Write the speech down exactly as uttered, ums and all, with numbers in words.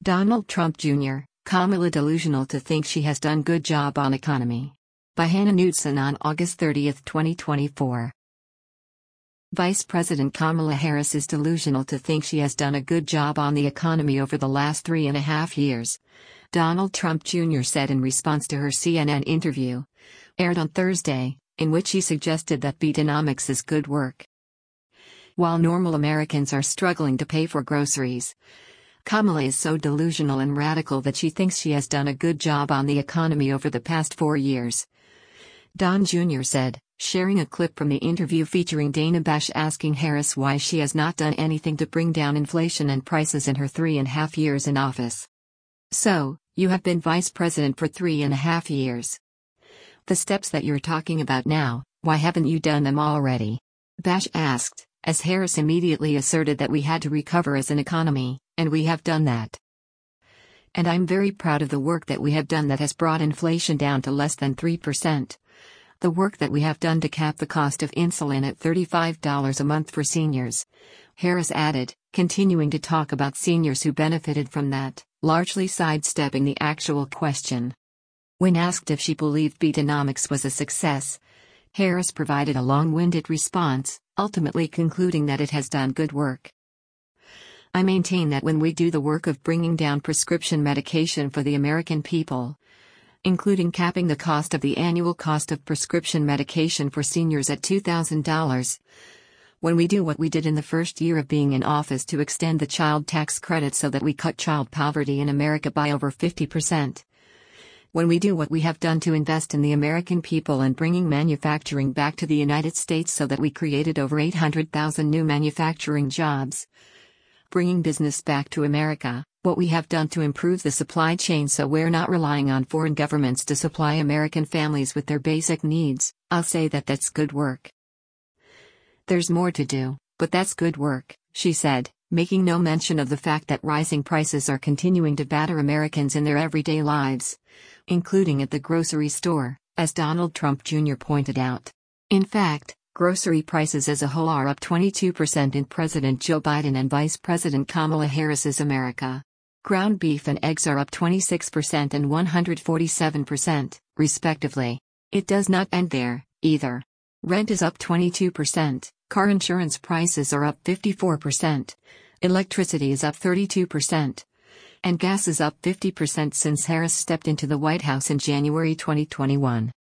Donald Trump Junior, Kamala delusional to think she has done good job on economy. By Hannah Knudsen on August thirtieth, twenty twenty-four. Vice President Kamala Harris is delusional to think she has done a good job on the economy over the last three and a half years, Donald Trump Junior said in response to her C N N interview, aired on Thursday, in which he suggested that Bidenomics is good work. While normal Americans are struggling to pay for groceries, Kamala is so delusional and radical that she thinks she has done a good job on the economy over the past four years. Don Junior said, sharing a clip from the interview featuring Dana Bash asking Harris why she has not done anything to bring down inflation and prices in her three and a half years in office. So, you have been vice president for three and a half years. The steps that you're talking about now, why haven't you done them already? Bash asked, as Harris immediately asserted that we had to recover as an economy, and we have done that. And I'm very proud of the work that we have done that has brought inflation down to less than three percent. The work that we have done to cap the cost of insulin at thirty-five dollars a month for seniors, Harris added, continuing to talk about seniors who benefited from that, largely sidestepping the actual question. When asked if she believed Bidenomics was a success, Harris provided a long-winded response, ultimately concluding that it has done good work. I maintain that when we do the work of bringing down prescription medication for the American people, including capping the cost of the annual cost of prescription medication for seniors at two thousand dollars, when we do what we did in the first year of being in office to extend the child tax credit so that we cut child poverty in America by over fifty percent, when we do what we have done to invest in the American people and bringing manufacturing back to the United States so that we created over eight hundred thousand new manufacturing jobs, bringing business back to America, what we have done to improve the supply chain so we're not relying on foreign governments to supply American families with their basic needs, I'll say that that's good work. There's more to do, but that's good work, she said, making no mention of the fact that rising prices are continuing to batter Americans in their everyday lives, including at the grocery store, as Donald Trump Junior pointed out. In fact, grocery prices as a whole are up twenty-two percent in President Joe Biden and Vice President Kamala Harris's America. Ground beef and eggs are up twenty-six percent and one hundred forty-seven percent, respectively. It does not end there, either. Rent is up twenty-two percent, car insurance prices are up fifty-four percent, electricity is up thirty-two percent, and gas is up fifty percent since Harris stepped into the White House in January twenty twenty-one.